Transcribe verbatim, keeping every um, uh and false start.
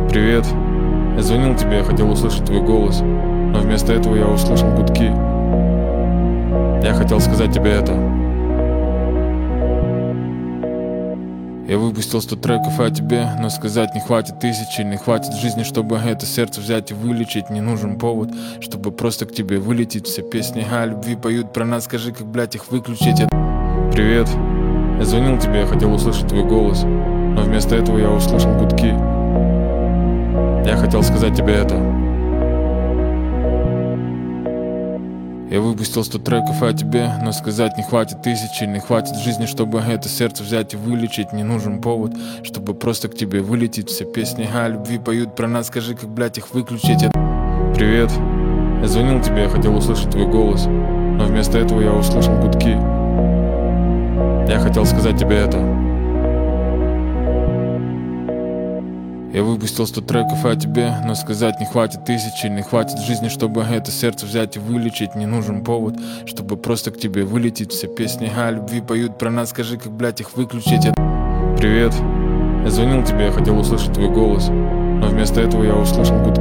Привет. Я звонил тебе, я хотел услышать твой голос, но вместо этого я услышал гудки. Я хотел сказать тебе это. Я выпустил сто треков о тебе, но сказать не хватит тысячи, не хватит жизни, чтобы это сердце взять и вылечить. Не нужен повод, чтобы просто к тебе вылететь. Все песни о любви поют про нас, скажи, как, блять, их выключить. Привет. Я звонил тебе, я хотел услышать твой голос, но вместо этого я услышал гудки. Я хотел сказать тебе это. Я выпустил сто треков о тебе, но сказать не хватит тысячи, не хватит жизни, чтобы это сердце взять и вылечить. Не нужен повод, чтобы просто к тебе вылететь. Все песни о любви поют про нас, скажи, как, блять, их выключить. Привет. Я звонил тебе, я хотел услышать твой голос, но вместо этого я услышал гудки. Я хотел сказать тебе это. Я выпустил сто треков о тебе, но сказать не хватит тысячи, не хватит жизни, чтобы это сердце взять и вылечить. Не нужен повод, чтобы просто к тебе вылететь. Все песни о любви поют про нас, скажи, как, блять, их выключить. Привет. Я звонил тебе, я хотел услышать твой голос, но вместо этого я услышал гудки.